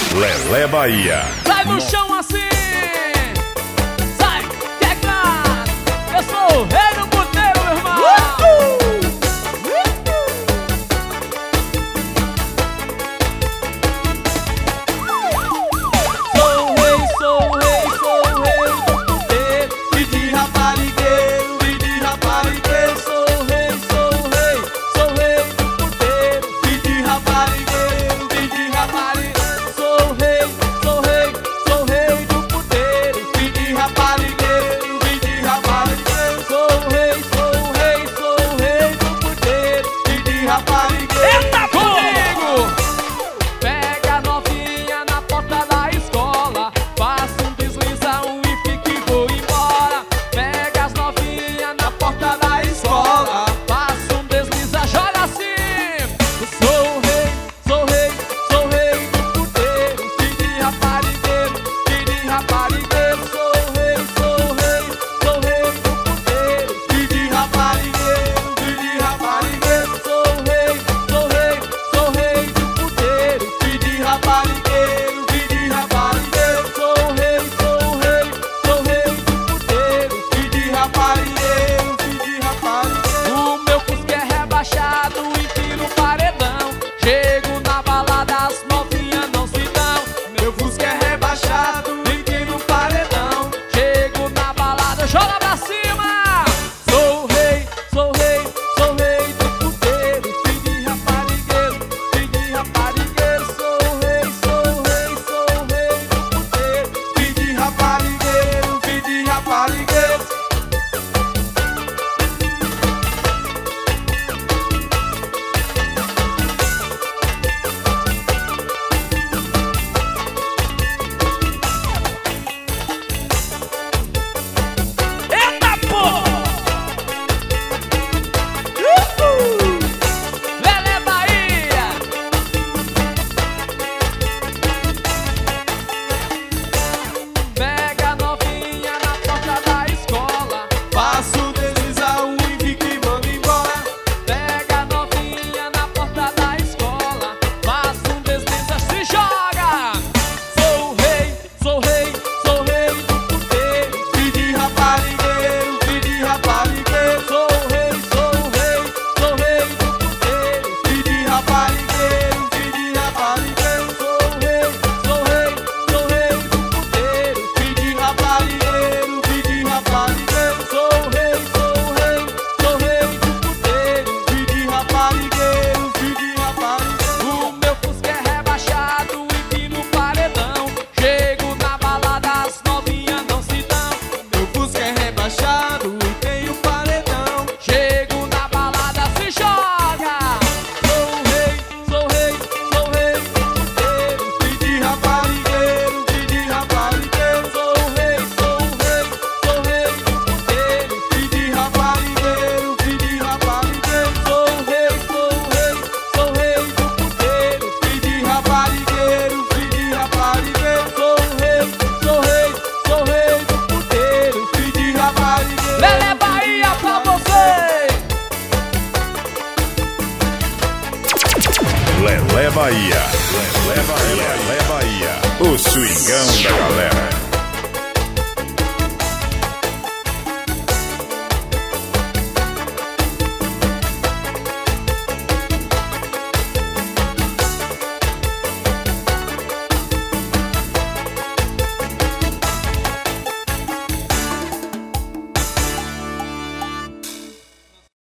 Lelé Bahia. Sai no chão assim, sai, quebra. Eu sou o rei do puteiro, meu irmão. Sou o rei, sou o rei, sou o rei do puteiro. E de raparigueiro, e de raparigueiro. Sou o rei, sou o rei, sou o rei do puteiro. E de raparigueiro, e de raparigueiro. Sou o rei, sou o rei, sou o rei do puteiro. E de raparigueiro, e de raparigueiro. Sou o rei, sou o rei, sou o rei do puteiro. E de raparigueiro. Eita, comigo! Pega a novinha na porta da escola, faça um deslizão e fique e vou embora. Pega as novinhas na porta da escola, faça um desliza, joga assim. Sou o rei, sou o rei, sou o rei do puteiro. Filho de raparigueiro, filho de raparigueiro. Sou o rei, sou o rei, sou o rei do puteiro. Filho de raparigueiro, filho de raparigueiro. Sou o rei, sou o rei, sou o rei do puteiro. Filho de raparigueiro, filho de raparigueiro. Sou o rei, sou o rei, sou o rei do puteiro. Filho de raparigueiro, filho de raparigueiro. O meu fusca é rebaixado e tiro o paredão. Chego na balada, as novinhas não se dão. Meu fusca é rebaixado e tiro o paredão. Chego na balada, joga pra cima. Sou o rei, sou o rei, sou o rei do puteiro. Filho de raparigueiro, filho de raparigueiro. Sou o rei, sou o rei, sou o rei do puteiro. Filho de raparigueiro, filho de raparigueiro. Eita, porra! Lelé Bahia! Pega a novinha na porta da escola, faça o deslizão e fique e vamos embora. Pega a novinha na porta da escola, faça um desliza, se joga. Sou o rei, sou o rei, sou o rei do puteiro. Filho de raparigueiro, filho de raparigueiro. Sou o rei, sou o rei, sou o rei do puteiro. Filho de raparigueiro, filho de raparigueiro. Sou o rei, sou o rei, sou o rei do puteiro. Filho de raparigueiro, filho de raparigueiro. Sou o rei, sou o rei, sou o rei do puteiro. Filho de raparigueiro, filho de raparigueiro. O meu fusca é rebaixado e vi no paredão. Chego na balada, as novinhas não se dão. Meu fusca é rebaixado e tem o paredão. Chego na balada, se joga. Sou o rei, sou o rei, sou o rei do puteiro. Filho de raparigueiro, filho de raparigueiro. Sou o rei, sou o rei, sou o rei do puteiro. Filho de raparigueiro, filho de raparigueiro. Sou o rei, sou o rei, sou o rei do puteiro. Filho de raparigueiro, filho de raparigueiro. Sou o rei, sou o rei, sou o rei do puteiro. Filho de raparigueiro. Lelé Bahia pra vocês! Lelé Bahia. Lelé Bahia. Lelé Bahia. O swingão da galera.